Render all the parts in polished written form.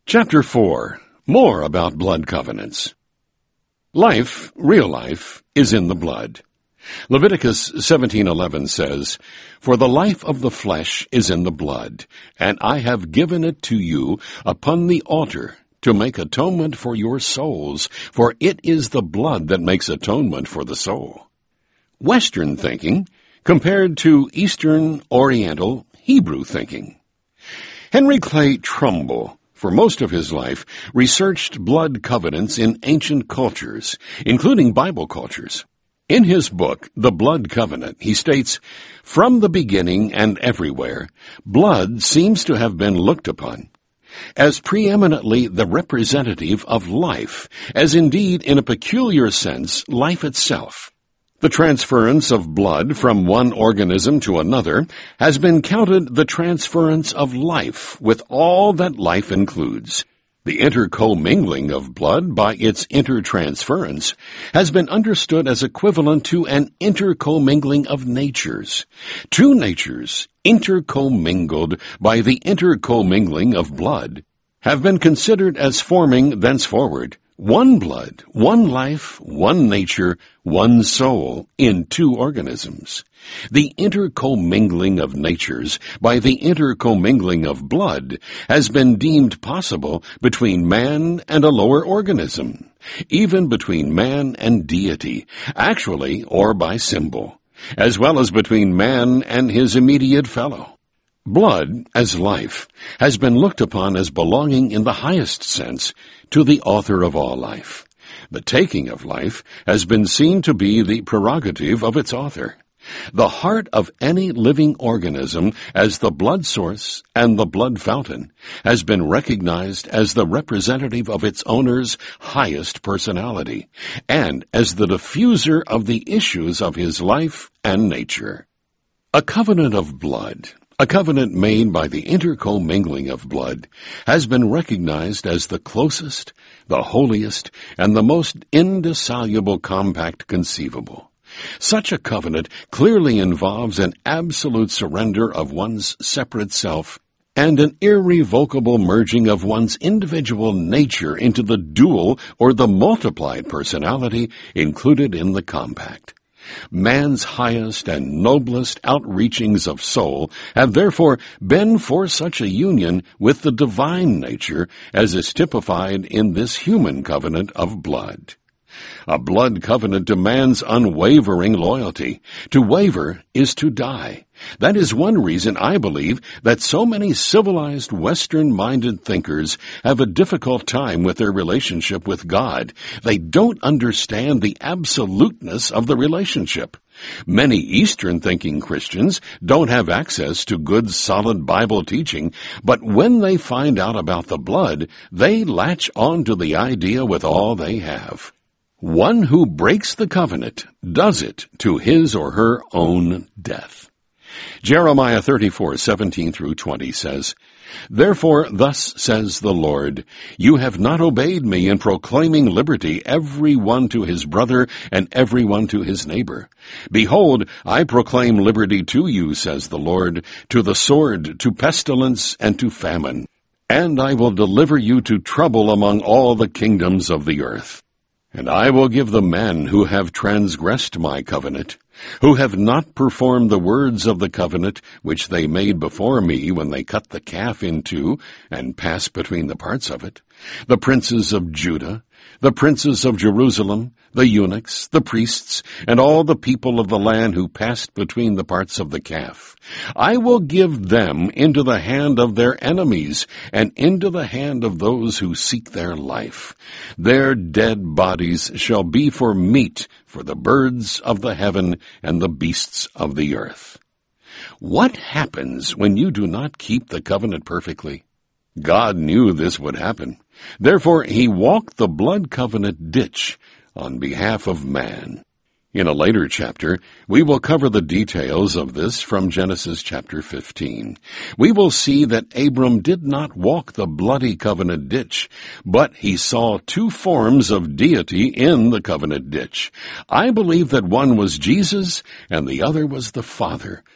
Chapter 4. More about blood covenants. Life, real life, is in the blood. Leviticus 17:11 says, "For the life of the flesh is in the blood, and I have given it to you upon the altar to make atonement for your souls, for it is the blood that makes atonement for the soul." Western thinking compared to Eastern, Oriental, Hebrew thinking. Henry Clay Trumbull, for most of his life, researched blood covenants in ancient cultures, including Bible cultures. In his book, The Blood Covenant, he states, "From the beginning and everywhere, blood seems to have been looked upon as preeminently the representative of life, as indeed, in a peculiar sense, life itself. The transference of blood from one organism to another has been counted the transference of life with all that life includes. The intercommingling of blood by its intertransference has been understood as equivalent to an intercommingling of natures. Two natures, intercommingled by the intercommingling of blood, have been considered as forming thenceforward one blood, one life, one nature, one soul in two organisms. The intercommingling of natures by the intercommingling of blood has been deemed possible between man and a lower organism, even between man and deity, actually or by symbol, as well as between man and his immediate fellow. Blood, as life, has been looked upon as belonging in the highest sense to the author of all life. The taking of life has been seen to be the prerogative of its author. The heart of any living organism as the blood source and the blood fountain has been recognized as the representative of its owner's highest personality and as the diffuser of the issues of his life and nature. A covenant of blood, a covenant made by the intercommingling of blood, has been recognized as the closest, the holiest, and the most indissoluble compact conceivable. Such a covenant clearly involves an absolute surrender of one's separate self and an irrevocable merging of one's individual nature into the dual or the multiplied personality included in the compact. Man's highest and noblest outreachings of soul have therefore been for such a union with the divine nature as is typified in this human covenant of blood. A blood covenant demands unwavering loyalty. To waver is to die. That is one reason I believe that so many civilized Western-minded thinkers have a difficult time with their relationship with God. They don't understand the absoluteness of the relationship. Many Eastern-thinking Christians don't have access to good, solid Bible teaching, but when they find out about the blood, they latch on to the idea with all they have. One who breaks the covenant does it to his or her own death. Jeremiah 34:17-20 says, "Therefore thus says the Lord, you have not obeyed me in proclaiming liberty every one to his brother and every one to his neighbor. Behold, I proclaim liberty to you, says the Lord, to the sword, to pestilence, and to famine. And I will deliver you to trouble among all the kingdoms of the earth. And I will give the men who have transgressed my covenant, who have not performed the words of the covenant which they made before me when they cut the calf in two and passed between the parts of it, the princes of Judah, the princes of Jerusalem, the eunuchs, the priests, and all the people of the land who passed between the parts of the calf. I will give them into the hand of their enemies and into the hand of those who seek their life. Their dead bodies shall be for meat for the birds of the heaven and the beasts of the earth." What happens when you do not keep the covenant perfectly? God knew this would happen. Therefore, he walked the blood covenant ditch on behalf of man. In a later chapter, we will cover the details of this from Genesis chapter 15. We will see that Abram did not walk the bloody covenant ditch, but he saw two forms of deity in the covenant ditch. I believe that one was Jesus and the other was the Father,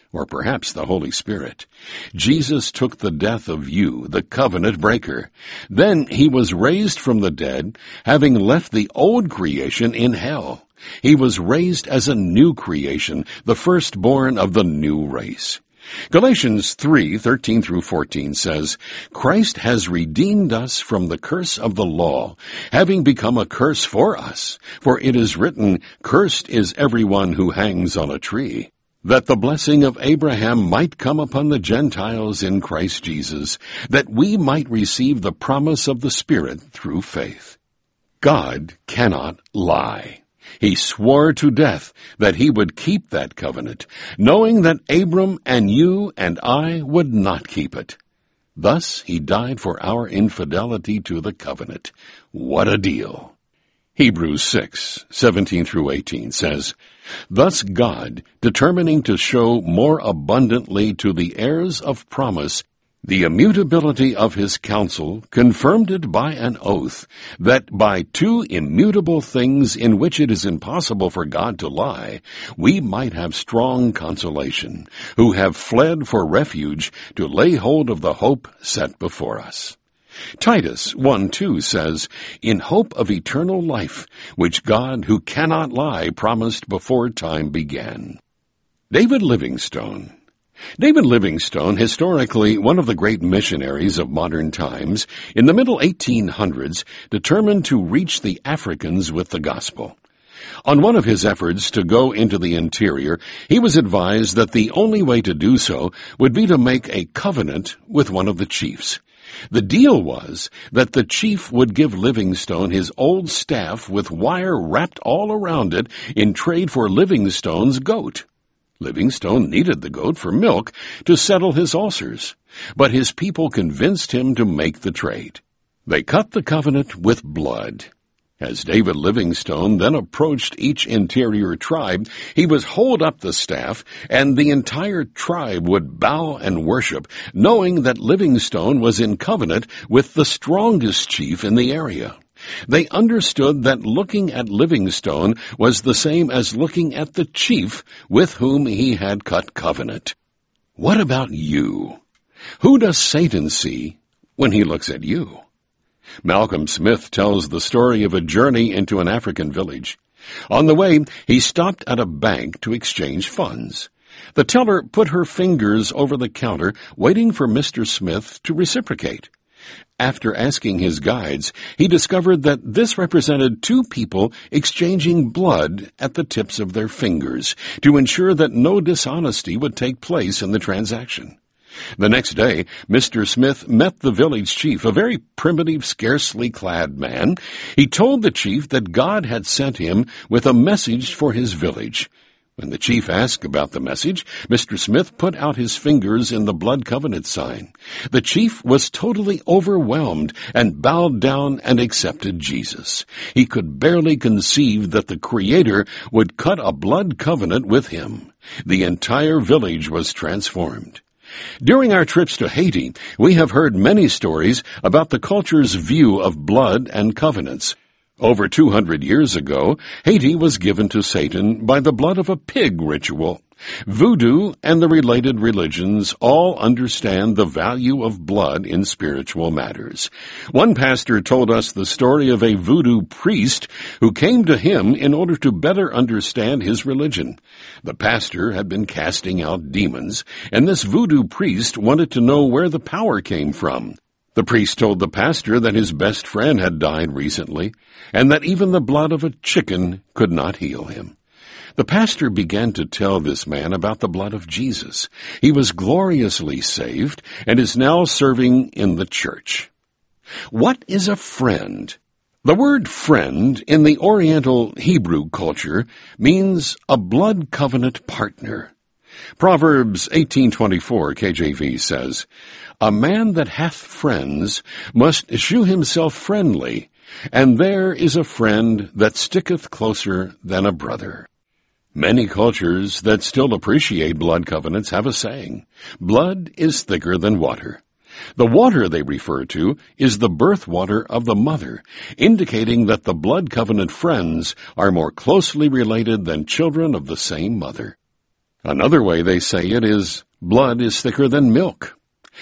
or perhaps the Holy Spirit. Jesus took the death of you, the covenant breaker. Then he was raised from the dead, having left the old creation in hell. He was raised as a new creation, the firstborn of the new race. Galatians 3:13 through 14 says, Christ has redeemed us from the curse of the law, having become a curse for us. For it is written, Cursed is everyone who hangs on a tree, that the blessing of Abraham might come upon the Gentiles in Christ Jesus, that we might receive the promise of the Spirit through faith. God cannot lie. He swore to death that he would keep that covenant, knowing that Abram and you and I would not keep it. Thus he died for our infidelity to the covenant. What a deal! Hebrews 6:17 through 18 says, Thus God, determining to show more abundantly to the heirs of promise the immutability of his counsel, confirmed it by an oath, that by two immutable things in which it is impossible for God to lie, we might have strong consolation, who have fled for refuge to lay hold of the hope set before us. Titus 1:2 says, In hope of eternal life, which God, who cannot lie, promised before time began. David Livingstone, historically one of the great missionaries of modern times, in the middle 1800s, determined to reach the Africans with the gospel. On one of his efforts to go into the interior, he was advised that the only way to do so would be to make a covenant with one of the chiefs. The deal was that the chief would give Livingstone his old staff with wire wrapped all around it in trade for Livingstone's goat. Livingstone needed the goat for milk to settle his ulcers, but his people convinced him to make the trade. They cut the covenant with blood. As David Livingstone then approached each interior tribe, he would hold up the staff, and the entire tribe would bow and worship, knowing that Livingstone was in covenant with the strongest chief in the area. They understood that looking at Livingstone was the same as looking at the chief with whom he had cut covenant. What about you? Who does Satan see when he looks at you? Malcolm Smith tells the story of a journey into an African village. On the way, he stopped at a bank to exchange funds. The teller put her fingers over the counter, waiting for Mr. Smith to reciprocate. After asking his guides, he discovered that this represented two people exchanging blood at the tips of their fingers to ensure that no dishonesty would take place in the transaction. The next day, Mr. Smith met the village chief, a very primitive, scarcely clad man. He told the chief that God had sent him with a message for his village. When the chief asked about the message, Mr. Smith put out his fingers in the blood covenant sign. The chief was totally overwhelmed and bowed down and accepted Jesus. He could barely conceive that the Creator would cut a blood covenant with him. The entire village was transformed. During our trips to Haiti, we have heard many stories about the culture's view of blood and covenants. Over 200 years ago, Haiti was given to Satan by the blood of a pig ritual. Voodoo and the related religions all understand the value of blood in spiritual matters. One pastor told us the story of a voodoo priest who came to him in order to better understand his religion. The pastor had been casting out demons, and this voodoo priest wanted to know where the power came from. The priest told the pastor that his best friend had died recently, and that even the blood of a chicken could not heal him. The pastor began to tell this man about the blood of Jesus. He was gloriously saved and is now serving in the church. What is a friend? The word friend in the Oriental Hebrew culture means a blood covenant partner. Proverbs 18:24 KJV says, A man that hath friends must shew himself friendly, and there is a friend that sticketh closer than a brother. Many cultures that still appreciate blood covenants have a saying, blood is thicker than water. The water they refer to is the birth water of the mother, indicating that the blood covenant friends are more closely related than children of the same mother. Another way they say it is, blood is thicker than milk.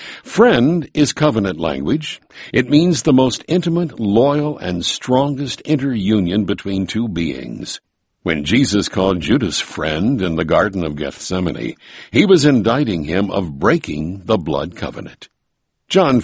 Friend is covenant language. It means the most intimate, loyal, and strongest interunion between two beings. When Jesus called Judas friend in the Garden of Gethsemane, he was indicting him of breaking the blood covenant. John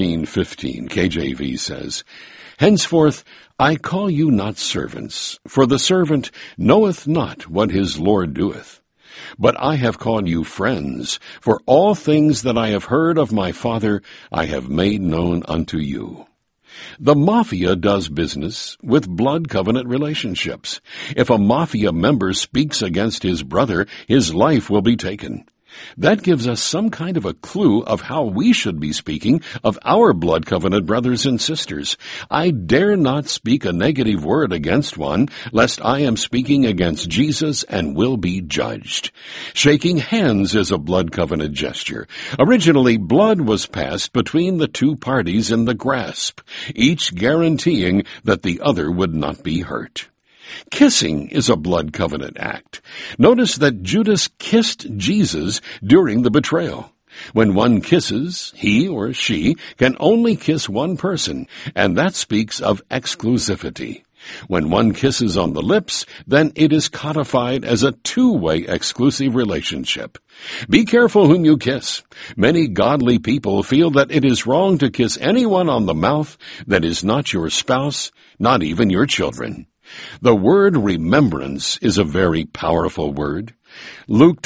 15:15, KJV says, "Henceforth I call you not servants, for the servant knoweth not what his Lord doeth. But I have called you friends, for all things that I have heard of my Father I have made known unto you." The mafia does business with blood covenant relationships. If a mafia member speaks against his brother, his life will be taken. That gives us some kind of a clue of how we should be speaking of our blood covenant brothers and sisters. I dare not speak a negative word against one, lest I am speaking against Jesus and will be judged. Shaking hands is a blood covenant gesture. Originally, blood was passed between the two parties in the grasp, each guaranteeing that the other would not be hurt. Kissing is a blood covenant act. Notice that Judas kissed Jesus during the betrayal. When one kisses, he or she can only kiss one person, and that speaks of exclusivity. When one kisses on the lips, then it is codified as a two-way exclusive relationship. Be careful whom you kiss. Many godly people feel that it is wrong to kiss anyone on the mouth that is not your spouse, not even your children. The word remembrance is a very powerful word. Luke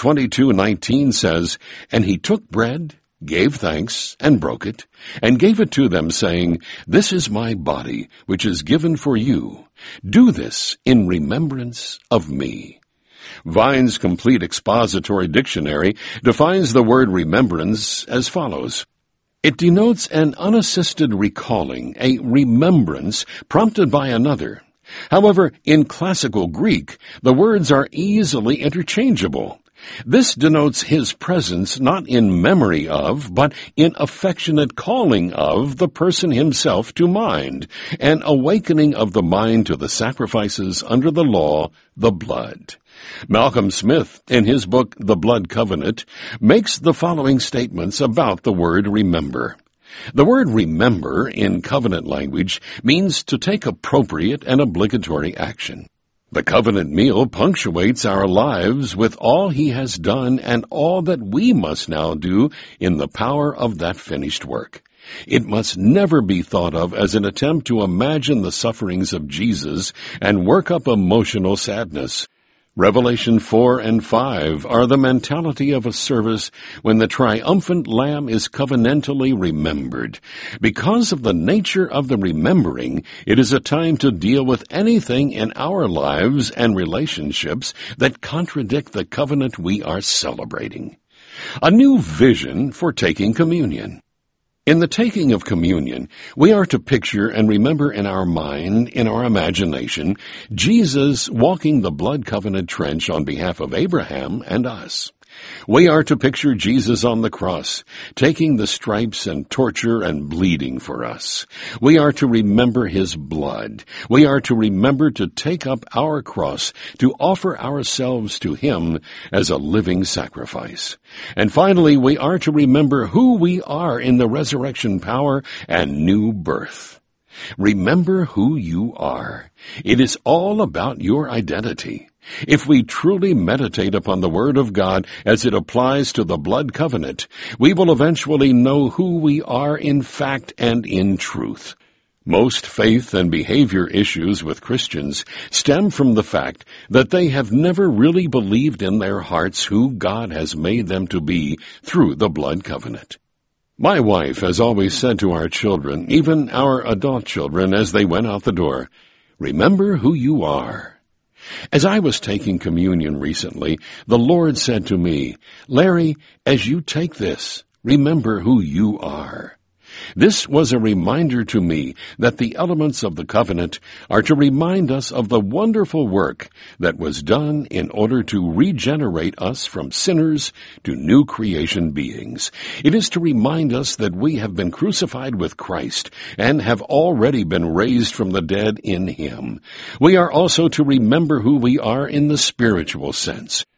22:19 says, "And he took bread, gave thanks, and broke it, and gave it to them, saying, This is my body, which is given for you. Do this in remembrance of me." Vine's Complete Expository Dictionary defines the word remembrance as follows. It denotes an unassisted recalling, a remembrance prompted by another. However, in classical Greek, the words are easily interchangeable. This denotes his presence not in memory of, but in affectionate calling of the person himself to mind, an awakening of the mind to the sacrifices under the law, the blood. Malcolm Smith, in his book The Blood Covenant, makes the following statements about the word remember. The word remember in covenant language means to take appropriate and obligatory action. The covenant meal punctuates our lives with all he has done and all that we must now do in the power of that finished work. It must never be thought of as an attempt to imagine the sufferings of Jesus and work up emotional sadness. Revelation 4 and 5 are the mentality of a service when the triumphant Lamb is covenantally remembered. Because of the nature of the remembering, it is a time to deal with anything in our lives and relationships that contradict the covenant we are celebrating. A new vision for taking communion. In the taking of communion, we are to picture and remember in our mind, in our imagination, Jesus walking the blood covenant trench on behalf of Abraham and us. We are to picture Jesus on the cross, taking the stripes and torture and bleeding for us. We are to remember his blood. We are to remember to take up our cross, to offer ourselves to him as a living sacrifice. And finally, we are to remember who we are in the resurrection power and new birth. Remember who you are. It is all about your identity. If we truly meditate upon the Word of God as it applies to the blood covenant, we will eventually know who we are in fact and in truth. Most faith and behavior issues with Christians stem from the fact that they have never really believed in their hearts who God has made them to be through the blood covenant. My wife has always said to our children, even our adult children as they went out the door, "Remember who you are." As I was taking communion recently, the Lord said to me, "Larry, as you take this, remember who you are." This was a reminder to me that the elements of the covenant are to remind us of the wonderful work that was done in order to regenerate us from sinners to new creation beings. It is to remind us that we have been crucified with Christ and have already been raised from the dead in him. We are also to remember who we are in the spiritual sense.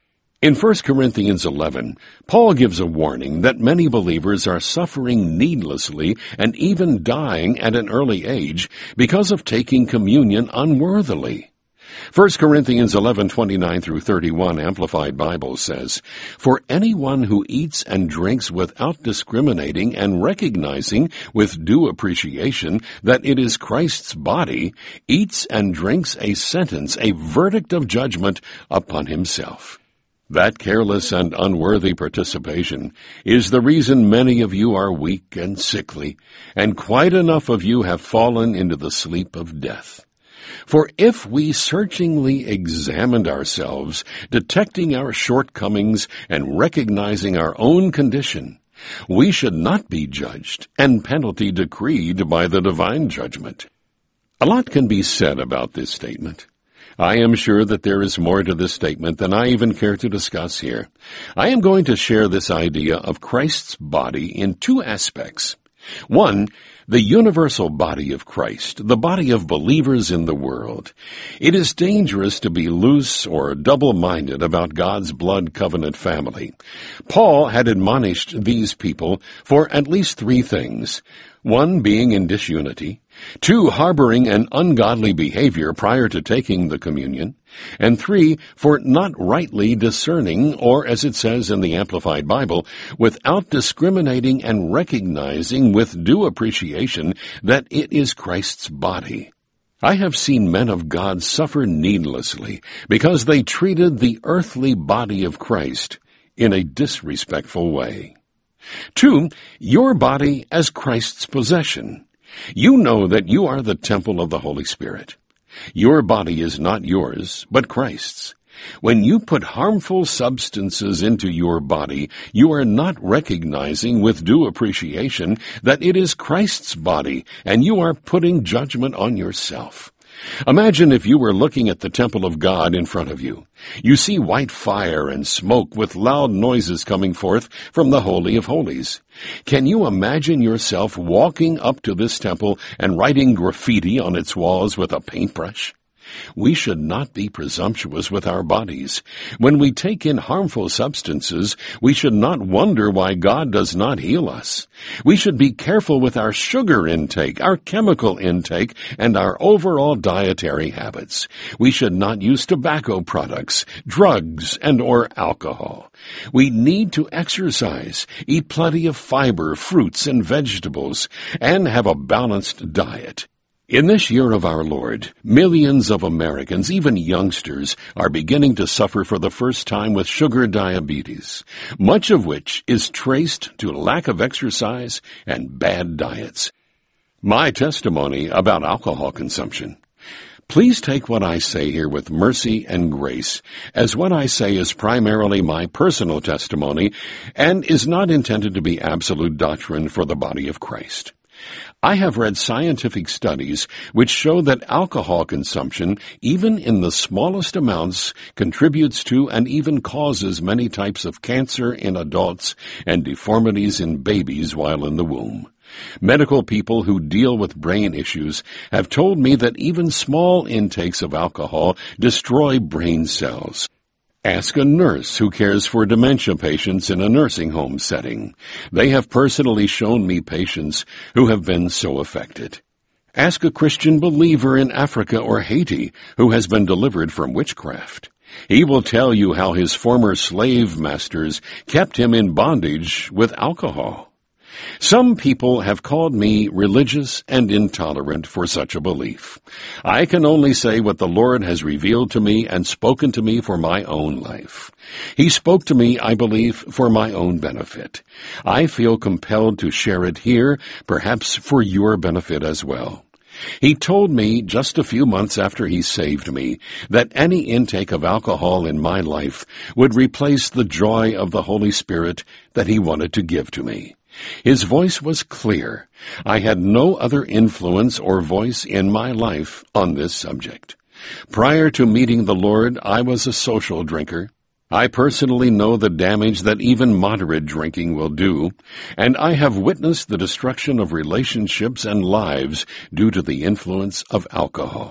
In 1 Corinthians 11, Paul gives a warning that many believers are suffering needlessly and even dying at an early age because of taking communion unworthily. 1 Corinthians 11:29 through 31 Amplified Bible says, "For anyone who eats and drinks without discriminating and recognizing with due appreciation that it is Christ's body, eats and drinks a sentence, a verdict of judgment upon himself." That careless and unworthy participation is the reason many of you are weak and sickly, and quite enough of you have fallen into the sleep of death. For if we searchingly examined ourselves, detecting our shortcomings and recognizing our own condition, we should not be judged and penalty decreed by the divine judgment. A lot can be said about this statement. I am sure that there is more to this statement than I even care to discuss here. I am going to share this idea of Christ's body in two aspects. One, the universal body of Christ, the body of believers in the world. It is dangerous to be loose or double-minded about God's blood covenant family. Paul had admonished these people for at least three things. One, being in disunity. Two, harboring an ungodly behavior prior to taking the communion. And three, for not rightly discerning, or as it says in the Amplified Bible, without discriminating and recognizing with due appreciation that it is Christ's body. I have seen men of God suffer needlessly because they treated the earthly body of Christ in a disrespectful way. Two, your body as Christ's possession. You know that you are the temple of the Holy Spirit. Your body is not yours, but Christ's. When you put harmful substances into your body, you are not recognizing with due appreciation that it is Christ's body, and you are putting judgment on yourself. Imagine if you were looking at the temple of God in front of you. You see white fire and smoke with loud noises coming forth from the Holy of Holies. Can you imagine yourself walking up to this temple and writing graffiti on its walls with a paintbrush? We should not be presumptuous with our bodies. When we take in harmful substances, we should not wonder why God does not heal us. We should be careful with our sugar intake, our chemical intake, and our overall dietary habits. We should not use tobacco products, drugs, and or alcohol. We need to exercise, eat plenty of fiber, fruits, and vegetables, and have a balanced diet. In this year of our Lord, millions of Americans, even youngsters, are beginning to suffer for the first time with sugar diabetes, much of which is traced to lack of exercise and bad diets. My testimony about alcohol consumption. Please take what I say here with mercy and grace, as what I say is primarily my personal testimony and is not intended to be absolute doctrine for the body of Christ. I have read scientific studies which show that alcohol consumption, even in the smallest amounts, contributes to and even causes many types of cancer in adults and deformities in babies while in the womb. Medical people who deal with brain issues have told me that even small intakes of alcohol destroy brain cells. Ask a nurse who cares for dementia patients in a nursing home setting. They have personally shown me patients who have been so affected. Ask a Christian believer in Africa or Haiti who has been delivered from witchcraft. He will tell you how his former slave masters kept him in bondage with alcohol. Some people have called me religious and intolerant for such a belief. I can only say what the Lord has revealed to me and spoken to me for my own life. He spoke to me, I believe, for my own benefit. I feel compelled to share it here, perhaps for your benefit as well. He told me just a few months after he saved me that any intake of alcohol in my life would replace the joy of the Holy Spirit that he wanted to give to me. His voice was clear. I had no other influence or voice in my life on this subject. Prior to meeting the Lord, I was a social drinker. I personally know the damage that even moderate drinking will do, and I have witnessed the destruction of relationships and lives due to the influence of alcohol.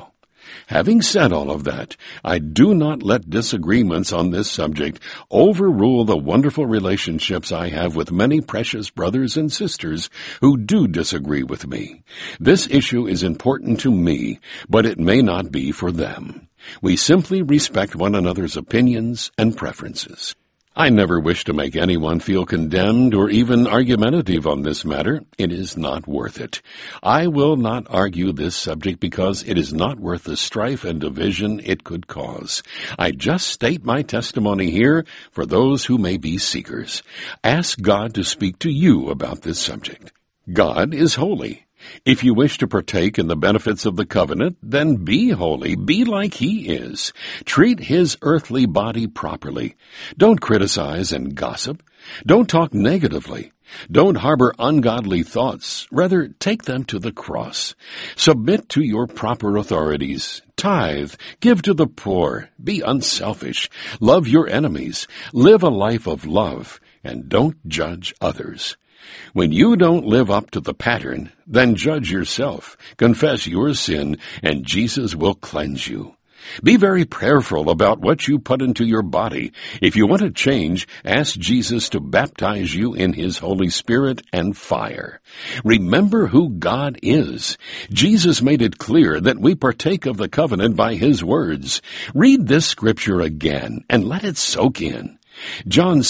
Having said all of that, I do not let disagreements on this subject overrule the wonderful relationships I have with many precious brothers and sisters who do disagree with me. This issue is important to me, but it may not be for them. We simply respect one another's opinions and preferences. I never wish to make anyone feel condemned or even argumentative on this matter. It is not worth it. I will not argue this subject because it is not worth the strife and division it could cause. I just state my testimony here for those who may be seekers. Ask God to speak to you about this subject. God is holy. If you wish to partake in the benefits of the covenant, then be holy. Be like He is. Treat His earthly body properly. Don't criticize and gossip. Don't talk negatively. Don't harbor ungodly thoughts. Rather, take them to the cross. Submit to your proper authorities. Tithe. Give to the poor. Be unselfish. Love your enemies. Live a life of love. And don't judge others. When you don't live up to the pattern, then judge yourself, confess your sin, and Jesus will cleanse you. Be very prayerful about what you put into your body. If you want to change, ask Jesus to baptize you in His Holy Spirit and fire. Remember who God is. Jesus made it clear that we partake of the covenant by His words. Read this scripture again and let it soak in. John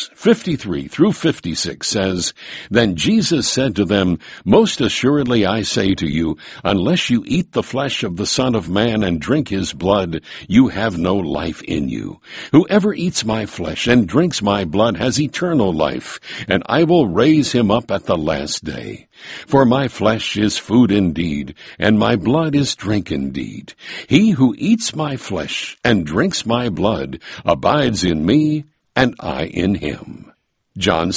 6:53 through 56 says, Then Jesus said to them, Most assuredly I say to you, unless you eat the flesh of the Son of Man and drink His blood, you have no life in you. Whoever eats my flesh and drinks my blood has eternal life, and I will raise him up at the last day. For my flesh is food indeed, and my blood is drink indeed. He who eats my flesh and drinks my blood abides in me, and I in him. John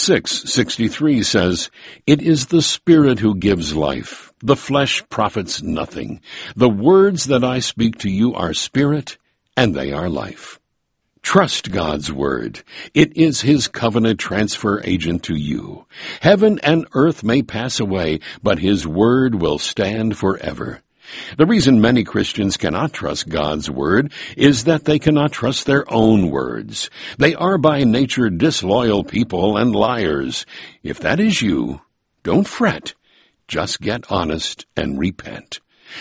6:63 says, It is the Spirit who gives life. The flesh profits nothing. The words that I speak to you are spirit, and they are life. Trust God's word. It is His covenant transfer agent to you. Heaven and earth may pass away, but His word will stand forever. The reason many Christians cannot trust God's word is that they cannot trust their own words. They are by nature disloyal people and liars. If that is you, don't fret. Just get honest and repent.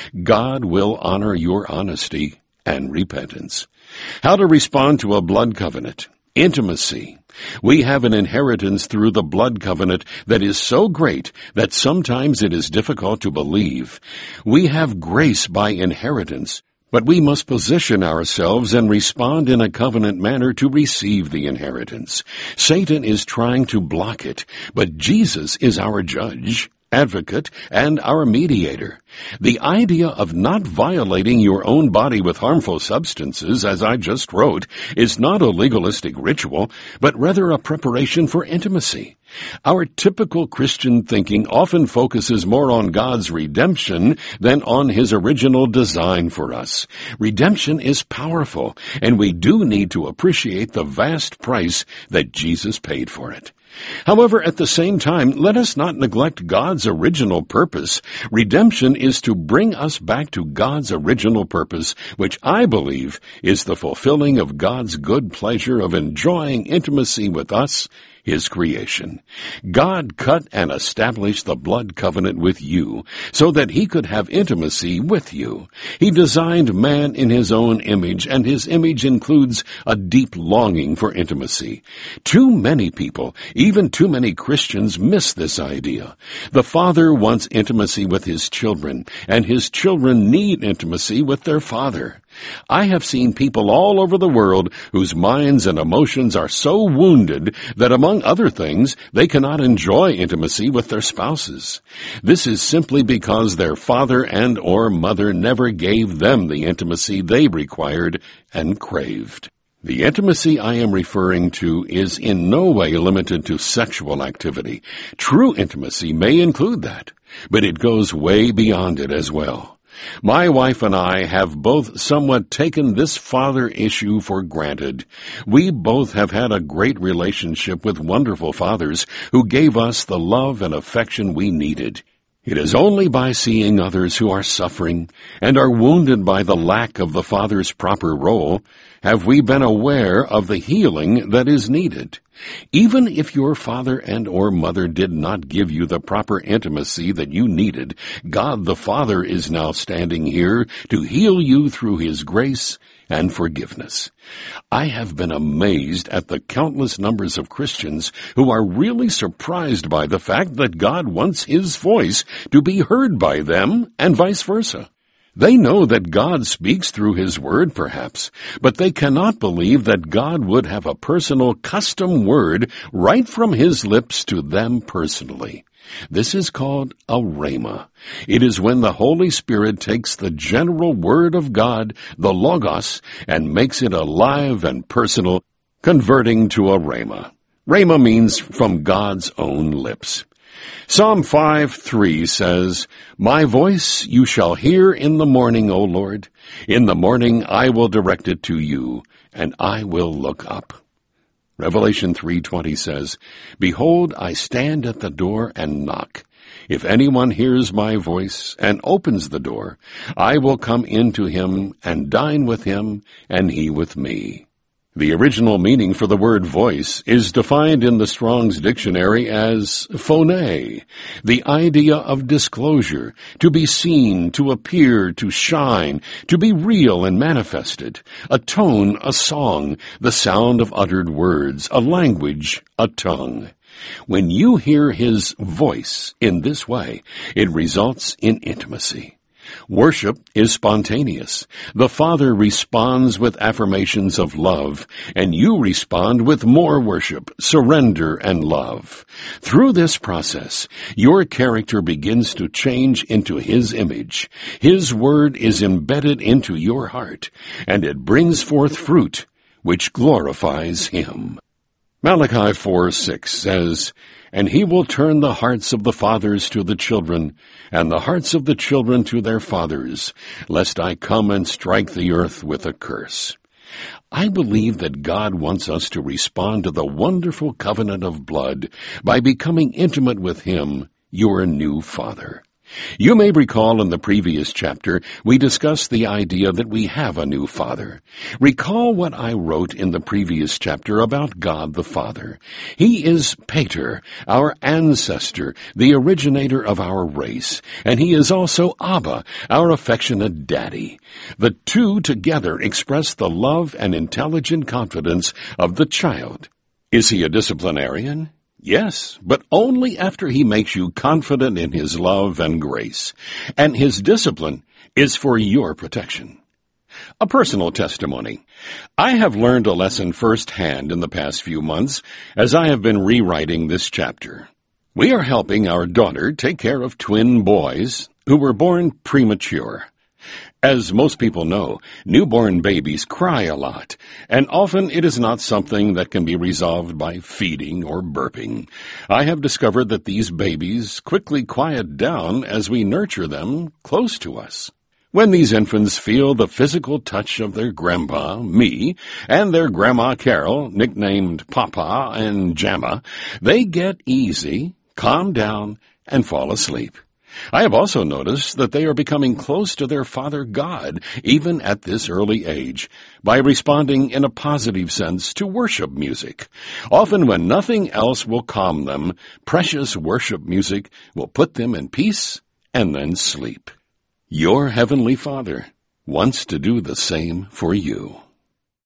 God will honor your honesty and repentance. How to respond to a blood covenant. Intimacy. We have an inheritance through the blood covenant that is so great that sometimes it is difficult to believe. We have grace by inheritance, but we must position ourselves and respond in a covenant manner to receive the inheritance. Satan is trying to block it, but Jesus is our judge, advocate, and our mediator. The idea of not violating your own body with harmful substances, as I just wrote, is not a legalistic ritual, but rather a preparation for intimacy. Our typical Christian thinking often focuses more on God's redemption than on His original design for us. Redemption is powerful, and we do need to appreciate the vast price that Jesus paid for it. However, at the same time, let us not neglect God's original purpose. Redemption is to bring us back to God's original purpose, which I believe is the fulfilling of God's good pleasure of enjoying intimacy with us, His creation. God cut and established the blood covenant with you so that He could have intimacy with you. He designed man in His own image, and His image includes a deep longing for intimacy. Too many people, even too many Christians, miss this idea. The Father wants intimacy with His children, and His children need intimacy with their Father. I have seen people all over the world whose minds and emotions are so wounded that, among other things, they cannot enjoy intimacy with their spouses. This is simply because their father and or mother never gave them the intimacy they required and craved. The intimacy I am referring to is in no way limited to sexual activity. True intimacy may include that, but it goes way beyond it as well. My wife and I have both somewhat taken this father issue for granted. We both have had a great relationship with wonderful fathers who gave us the love and affection we needed. It is only by seeing others who are suffering and are wounded by the lack of the Father's proper role have we been aware of the healing that is needed. Even if your father and or mother did not give you the proper intimacy that you needed, God the Father is now standing here to heal you through His grace and forgiveness. I have been amazed at the countless numbers of Christians who are really surprised by the fact that God wants His voice to be heard by them and vice versa. They know that God speaks through His Word, perhaps, but they cannot believe that God would have a personal custom word right from His lips to them personally. This is called a rhema. It is when the Holy Spirit takes the general Word of God, the Logos, and makes it alive and personal, converting to a rhema. Rhema means from God's own lips. Psalm 5:3 says, "My voice you shall hear in the morning, O Lord. In the morning I will direct it to you, and I will look up." Revelation 3:20 says, "Behold, I stand at the door and knock. If anyone hears my voice and opens the door, I will come in to him and dine with him, and he with me." The original meaning for the word voice is defined in the Strong's Dictionary as phone, the idea of disclosure, to be seen, to appear, to shine, to be real and manifested, a tone, a song, the sound of uttered words, a language, a tongue. When you hear His voice in this way, it results in intimacy. Worship is spontaneous. The Father responds with affirmations of love, and you respond with more worship, surrender, and love. Through this process, your character begins to change into His image. His Word is embedded into your heart, and it brings forth fruit, which glorifies Him. Malachi 4:6 says, "And He will turn the hearts of the fathers to the children, and the hearts of the children to their fathers, lest I come and strike the earth with a curse." I believe that God wants us to respond to the wonderful covenant of blood by becoming intimate with Him, your new Father. You may recall in the previous chapter we discussed the idea that we have a new Father. Recall what I wrote in the previous chapter about God the Father. He is Pater, our ancestor, the originator of our race, and He is also Abba, our affectionate daddy. The two together express the love and intelligent confidence of the child. Is He a disciplinarian? Yes, but only after He makes you confident in His love and grace. And His discipline is for your protection. A personal testimony. I have learned a lesson firsthand in the past few months as I have been rewriting this chapter. We are helping our daughter take care of twin boys who were born premature. As most people know, newborn babies cry a lot, and often it is not something that can be resolved by feeding or burping. I have discovered that these babies quickly quiet down as we nurture them close to us. When these infants feel the physical touch of their grandpa, me, and their grandma Carol, nicknamed Papa and Jamma, they get easy, calm down, and fall asleep. I have also noticed that they are becoming close to their Father God, even at this early age, by responding in a positive sense to worship music. Often when nothing else will calm them, precious worship music will put them in peace and then sleep. Your Heavenly Father wants to do the same for you.